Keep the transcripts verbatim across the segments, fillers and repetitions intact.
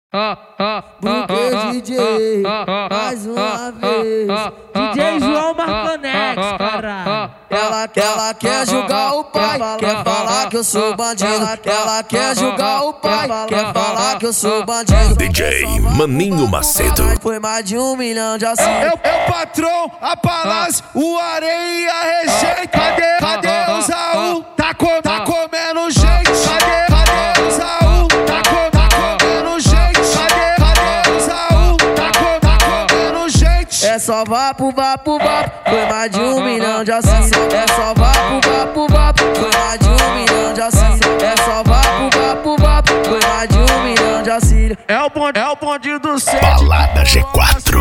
Porque D J, mais uma vez, D J João Marconex, caralho. Ela, ela quer julgar o pai, quer falar que eu sou bandido. Ela quer julgar o pai, quer falar que eu sou bandido. D J Maninho Macedo. Foi mais de um milhão de assintos. É o patrão, a palácio, o areia e a rejeita. Cadê, cadê o Zaú? Tá, com, tá comendo gente. Cadê, cadê o Zaú? Tá, com, tá comendo gente. Cadê, cadê o Zaú? Tá, com, tá comendo gente. É só vapo, vapo, vapo. Foi mais de um milhão de assintos. É só vapo, vapo, vapo. Foi mais de um milhão de assintos. É só vapo, vapo, vapo. Foi mais de um milhão de assintos. É o bonde, é o bonde do sete. Balada G quatro. É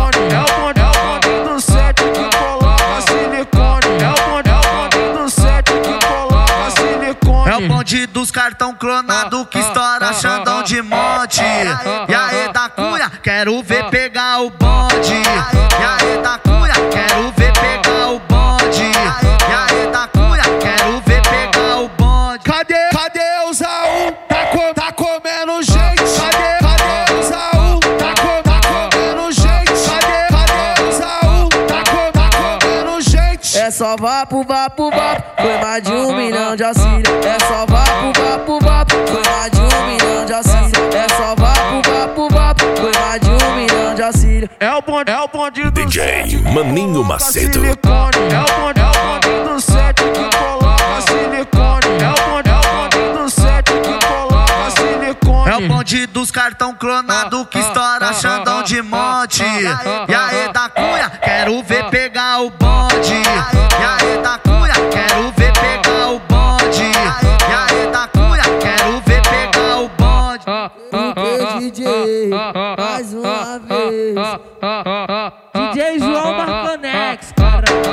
o bonde, é o bonde do sete que coloca silicone. É o bonde, é o bonde do sete que coloca silicone. É o bonde dos cartão clonado que estoura Xandão de monte. E aí da cunha, quero ver pegar o bonde. E aí da cunha, quero ver pegar o bonde. E aí da cunha, quero ver pegar o bonde. Cadê, cadê o Zaú? Tá, com, tá comendo gente. Cadê, cadê o Zaú? Tá, com, tá comendo gente. Cadê, cadê o Zaú? Tá, com, tá comendo gente. É só vapo, vapo, vapo. Foi mais de um milhão de assintos. É só vapo, vapo, vapo. Foi mais de um milhão de assintos. É só vapo, vapo, vapo. Foi mais de um milhão de assintos. É o bonde, é o bonde do D J Maninho Macedo. silicone. É o bonde, é o bonde do sete que coloca silicone. É o bonde, é o bonde do sete que coloca silicone. É o bonde dos cartão clonado que estoura Xandão de monte. E aí da cunha, quero ver pegar o bonde. E aí da cunha, quero ver pegar o bonde. E aí da cunha, quero ver pegar o bonde. Porque D J, mais uma vez, D J João Marconex, caralho.